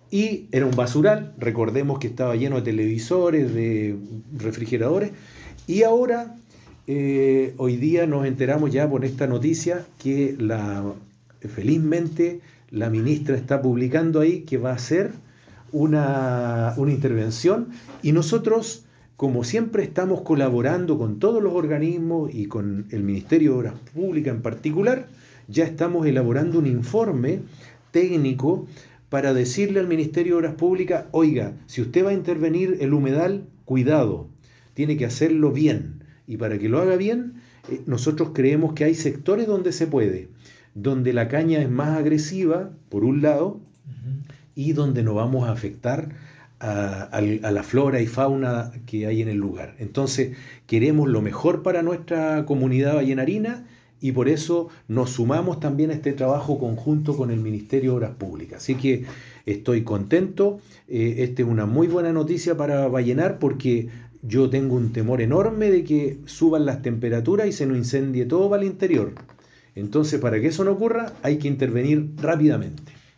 y era un basural, recordemos que estaba lleno de televisores, de refrigeradores, y ahora, hoy día nos enteramos ya por esta noticia que felizmente la ministra está publicando ahí que va a hacer una intervención, y nosotros, como siempre, estamos colaborando con todos los organismos y con el Ministerio de Obras Públicas en particular. Ya estamos elaborando un informe técnico para decirle al Ministerio de Obras Públicas: oiga, si usted va a intervenir el humedal, cuidado, tiene que hacerlo bien. Y para que lo haga bien, nosotros creemos que hay sectores donde se puede, donde la caña es más agresiva, por un lado, y donde no vamos a afectar a la flora y fauna que hay en el lugar. Entonces, queremos lo mejor para nuestra comunidad vallenarina, y por eso nos sumamos también a este trabajo conjunto con el Ministerio de Obras Públicas. Así que estoy contento. Esta es una muy buena noticia para Vallenar, porque yo tengo un temor enorme de que suban las temperaturas y se nos incendie todo para el interior. Entonces, para que eso no ocurra, hay que intervenir rápidamente.